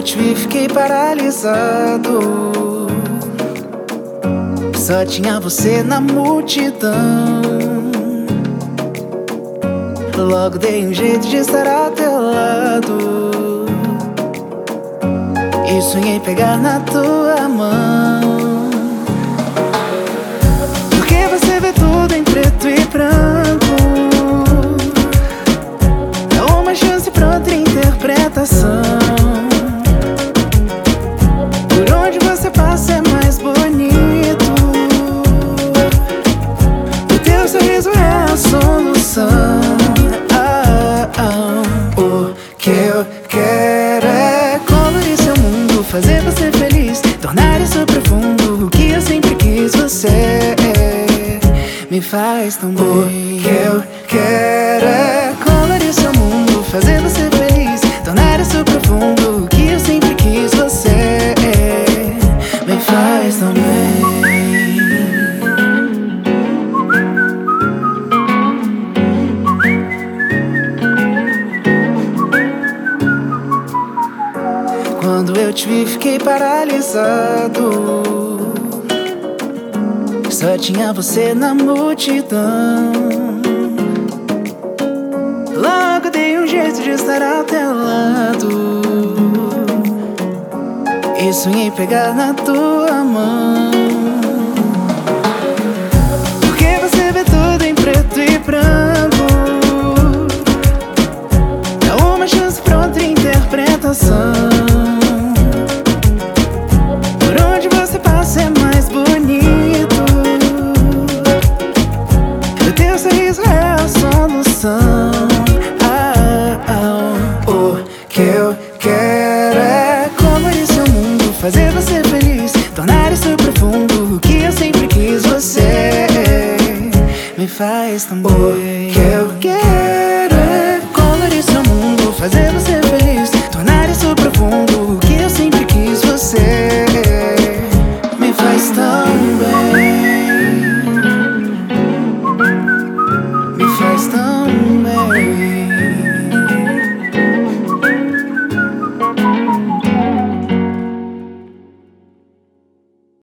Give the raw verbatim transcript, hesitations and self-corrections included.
te vi, fiquei paralisado. Só tinha você na multidão. Logo dei um jeito de estar ao teu lado e sonhei pegar na tua mão. Porque você vê tudo em preto e branco. Dá uma chance pra outra interpretação. Por onde você passa é mais bonito. O teu sorriso é a solução. O que eu quero é colorir seu mundo, fazer você feliz, tornar isso profundo. O que eu sempre quis, você me faz tão bem. O que eu quero é colorir seu mundo, fazer você feliz, tornar isso profundo. O que eu sempre quis, você me faz tão bem. Quando eu te vi, fiquei paralisado. Só tinha você na multidão. Logo dei um jeito de estar ao teu lado e sonhei pegar na tua mão. Porque você vê tudo em preto e branco. Dá uma chance pra outra interpretação. É mais bonito. O teu sorriso é a solução. ah, ah, O que eu quero é colorir seu mundo, fazer você feliz, tornar isso profundo. O que eu sempre quis, você me faz tão bom.